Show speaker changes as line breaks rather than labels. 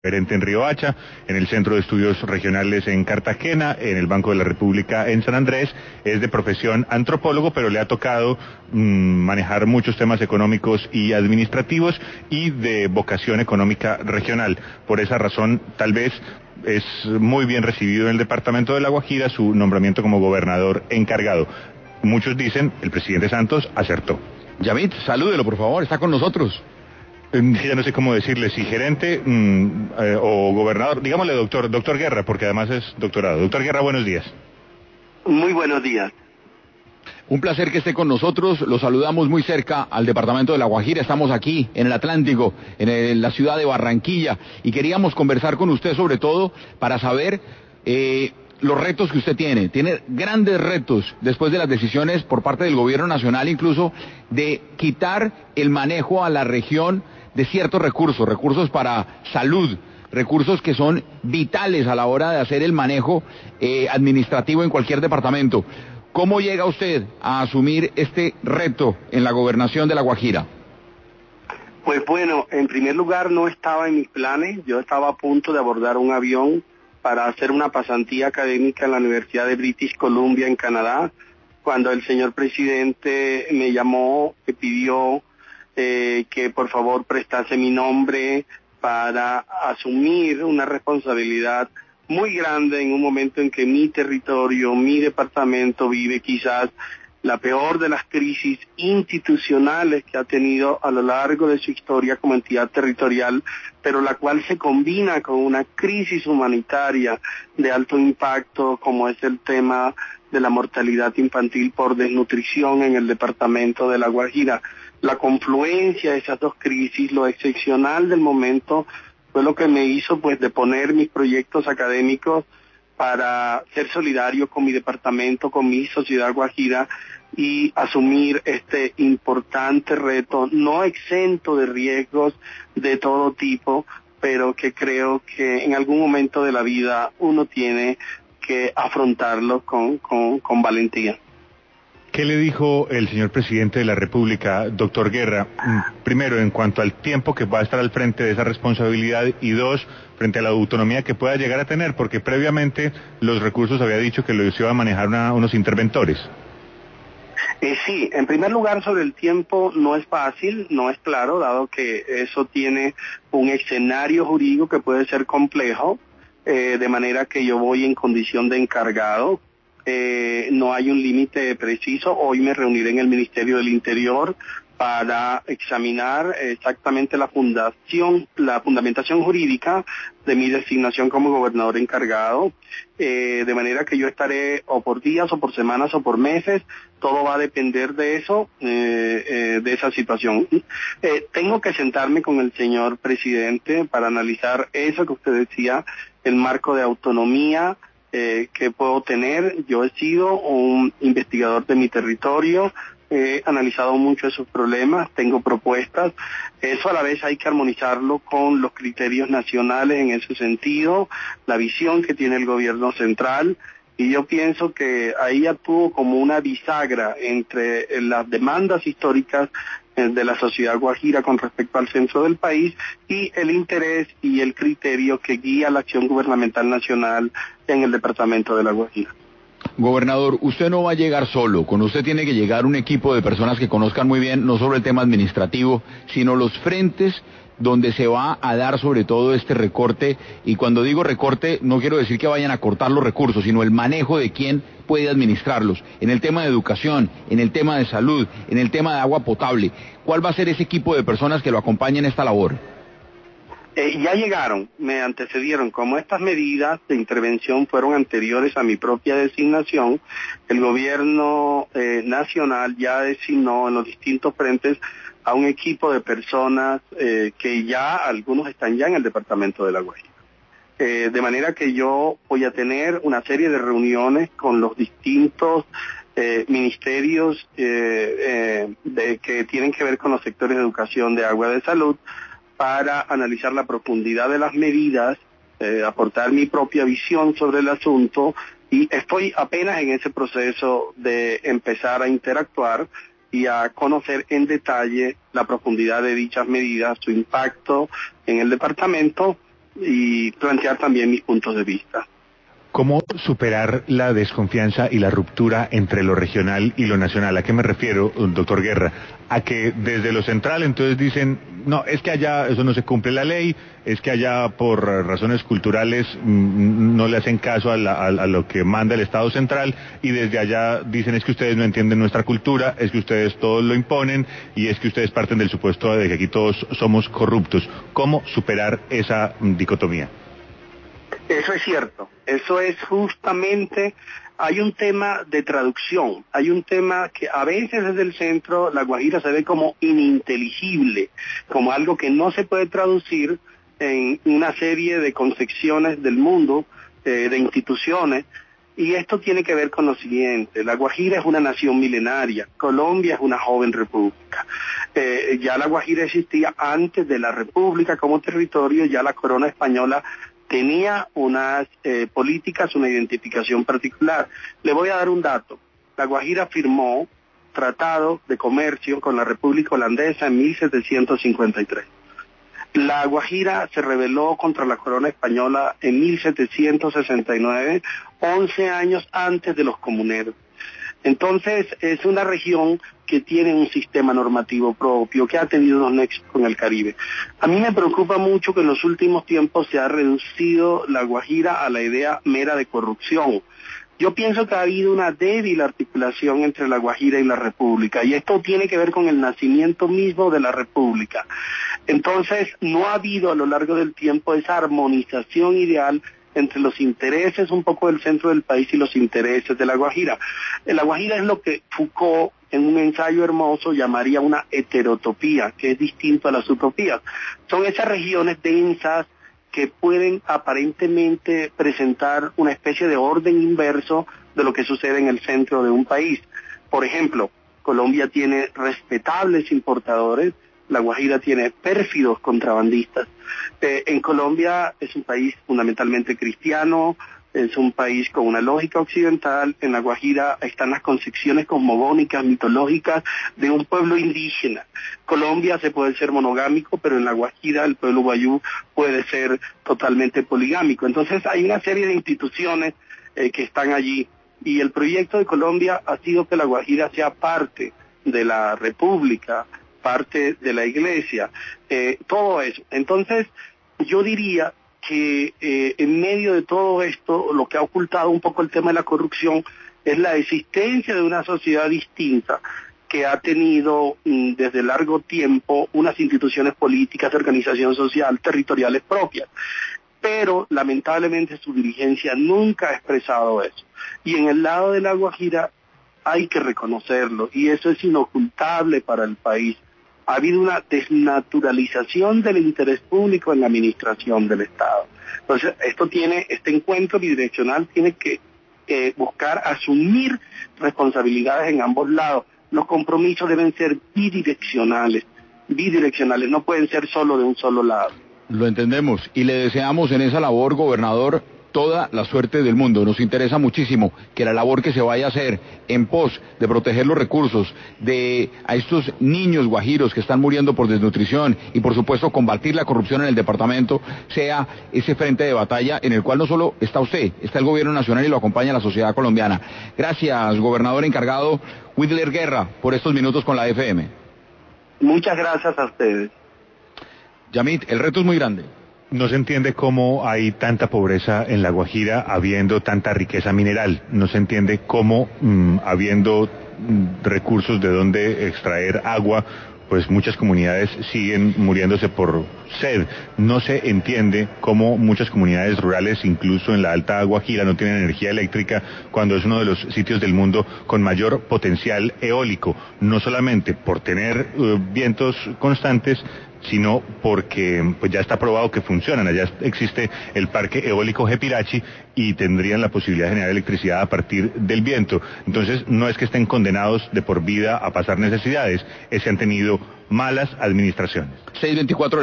gerente en Riohacha, en el Centro de Estudios Regionales en Cartagena, en el Banco de la República en San Andrés. Es de profesión antropólogo, pero le ha tocado manejar muchos temas económicos y administrativos y de vocación económica regional. Por esa razón, tal vez es muy bien recibido en el departamento de La Guajira su nombramiento como gobernador encargado. Muchos dicen, el presidente Santos acertó.
Yamit, salúdelo por favor, está con nosotros.
Ya no sé cómo decirle, si gerente o gobernador, digámosle doctor Guerra, porque además es doctorado. Doctor Guerra, buenos días.
Muy buenos días.
Un placer que esté con nosotros, lo saludamos muy cerca al departamento de La Guajira, estamos aquí en el Atlántico, en la ciudad de Barranquilla, y queríamos conversar con usted sobre todo para saber los retos que usted tiene grandes retos después de las decisiones por parte del gobierno nacional incluso de quitar el manejo a la región de ciertos recursos para salud, recursos que son vitales a la hora de hacer el manejo administrativo en cualquier departamento. ¿Cómo llega usted a asumir este reto en la gobernación de La Guajira?
Pues bueno, en primer lugar no estaba en mis planes, yo estaba a punto de abordar un avión para hacer una pasantía académica en la Universidad de British Columbia en Canadá, cuando el señor presidente me llamó, me pidió que por favor prestase mi nombre para asumir una responsabilidad muy grande en un momento en que mi territorio, mi departamento vive quizás la peor de las crisis institucionales que ha tenido a lo largo de su historia como entidad territorial, pero la cual se combina con una crisis humanitaria de alto impacto como es el tema de la mortalidad infantil por desnutrición en el departamento de La Guajira. La confluencia de esas dos crisis, lo excepcional del momento, fue lo que me hizo pues de poner mis proyectos académicos para ser solidario con mi departamento, con mi sociedad guajira y asumir este importante reto, no exento de riesgos de todo tipo, pero que creo que en algún momento de la vida uno tiene que afrontarlo con valentía.
¿Qué le dijo el señor presidente de la República, doctor Guerra? Primero, en cuanto al tiempo que va a estar al frente de esa responsabilidad, y dos, frente a la autonomía que pueda llegar a tener, porque previamente los recursos había dicho que los iba a manejar unos interventores.
Sí, en primer lugar sobre el tiempo no es fácil, no es claro, dado que eso tiene un escenario jurídico que puede ser complejo, de manera que yo voy en condición de encargado. No hay un límite preciso. Hoy me reuniré en el Ministerio del Interior para examinar exactamente la fundamentación jurídica de mi designación como gobernador encargado, de manera que yo estaré o por días o por semanas o por meses, todo va a depender de eso, de esa situación. Tengo que sentarme con el señor presidente para analizar eso que usted decía, el marco de autonomía que puedo tener. Yo he sido un investigador de mi territorio, he analizado mucho esos problemas, tengo propuestas. Eso a la vez hay que armonizarlo con los criterios nacionales en ese sentido, la visión que tiene el gobierno central, y yo pienso que ahí actúo como una bisagra entre las demandas históricas de la sociedad guajira con respecto al centro del país y el interés y el criterio que guía la acción gubernamental nacional en el departamento de La Guajira.
Gobernador, usted no va a llegar solo, con usted tiene que llegar un equipo de personas que conozcan muy bien no solo el tema administrativo, sino los frentes donde se va a dar sobre todo este recorte, y cuando digo recorte no quiero decir que vayan a cortar los recursos, sino el manejo de quién puede administrarlos, en el tema de educación, en el tema de salud, en el tema de agua potable. ¿Cuál va a ser ese equipo de personas que lo acompañen en esta labor?
Ya llegaron, me antecedieron. Como estas medidas de intervención fueron anteriores a mi propia designación, el gobierno nacional ya designó en los distintos frentes a un equipo de personas que ya algunos están ya en el departamento de La Guajira. De manera que yo voy a tener una serie de reuniones con los distintos ministerios que tienen que ver con los sectores de educación, de agua, de salud, para analizar la profundidad de las medidas, aportar mi propia visión sobre el asunto, y estoy apenas en ese proceso de empezar a interactuar y a conocer en detalle la profundidad de dichas medidas, su impacto en el departamento, y plantear también mis puntos de vista.
¿Cómo superar la desconfianza y la ruptura entre lo regional y lo nacional? ¿A qué me refiero, doctor Guerra? A que desde lo central entonces dicen, no, es que allá eso no se cumple la ley, es que allá por razones culturales no le hacen caso a lo que manda el Estado central, y desde allá dicen es que ustedes no entienden nuestra cultura, es que ustedes todos lo imponen y es que ustedes parten del supuesto de que aquí todos somos corruptos. ¿Cómo superar esa dicotomía?
Eso es cierto, eso es justamente, hay un tema de traducción, hay un tema que a veces desde el centro La Guajira se ve como ininteligible, como algo que no se puede traducir en una serie de concepciones del mundo, de instituciones, y esto tiene que ver con lo siguiente: La Guajira es una nación milenaria, Colombia es una joven república. Ya La Guajira existía antes de la república como territorio, ya la corona española tenía unas políticas, una identificación particular. Le voy a dar un dato. La Guajira firmó tratado de comercio con la República Holandesa en 1753. La Guajira se rebeló contra la corona española en 1769, 11 años antes de los comuneros. Entonces, es una región que tiene un sistema normativo propio, que ha tenido unos nexos con el Caribe. A mí me preocupa mucho que en los últimos tiempos se ha reducido La Guajira a la idea mera de corrupción. Yo pienso que ha habido una débil articulación entre La Guajira y la República, y esto tiene que ver con el nacimiento mismo de la República. Entonces, no ha habido a lo largo del tiempo esa armonización ideal entre los intereses un poco del centro del país y los intereses de La Guajira. La Guajira es lo que Foucault, en un ensayo hermoso, llamaría una heterotopía, que es distinto a las utopías. Son esas regiones densas que pueden aparentemente presentar una especie de orden inverso de lo que sucede en el centro de un país. Por ejemplo, Colombia tiene respetables importadores, La Guajira tiene pérfidos contrabandistas. En Colombia es un país fundamentalmente cristiano, es un país con una lógica occidental. En La Guajira están las concepciones cosmogónicas, mitológicas de un pueblo indígena. Colombia se puede ser monogámico, pero en La Guajira el pueblo guayú puede ser totalmente poligámico. Entonces hay una serie de instituciones que están allí, y el proyecto de Colombia ha sido que La Guajira sea parte de la República, parte de la Iglesia, todo eso. Entonces, yo diría que en medio de todo esto, lo que ha ocultado un poco el tema de la corrupción es la existencia de una sociedad distinta que ha tenido desde largo tiempo unas instituciones políticas de organización social territoriales propias. Pero lamentablemente su dirigencia nunca ha expresado eso. Y en el lado de La Guajira hay que reconocerlo, y eso es inocultable para el país. Ha habido una desnaturalización del interés público en la administración del Estado. Entonces, este encuentro bidireccional tiene que buscar asumir responsabilidades en ambos lados. Los compromisos deben ser bidireccionales, no pueden ser solo de un solo lado.
Lo entendemos y le deseamos en esa labor, gobernador, toda la suerte del mundo. Nos interesa muchísimo que la labor que se vaya a hacer en pos de proteger los recursos a estos niños guajiros que están muriendo por desnutrición y por supuesto combatir la corrupción en el departamento sea ese frente de batalla en el cual no solo está usted, está el gobierno nacional y lo acompaña la sociedad colombiana. Gracias, gobernador encargado Wilder Guerra, por estos minutos con la FM.
Muchas gracias a ustedes.
Yamit, el reto es muy grande.
No se entiende cómo hay tanta pobreza en La Guajira habiendo tanta riqueza mineral. No se entiende cómo, habiendo recursos de donde extraer agua, pues muchas comunidades siguen muriéndose por sed. No se entiende cómo muchas comunidades rurales, incluso en la Alta Guajira, no tienen energía eléctrica cuando es uno de los sitios del mundo con mayor potencial eólico. No solamente por tener vientos constantes, sino porque pues ya está probado que funcionan. Allá existe el parque eólico Jepirachi y tendrían la posibilidad de generar electricidad a partir del viento. Entonces no es que estén condenados de por vida a pasar necesidades, es que han tenido malas administraciones.
6:24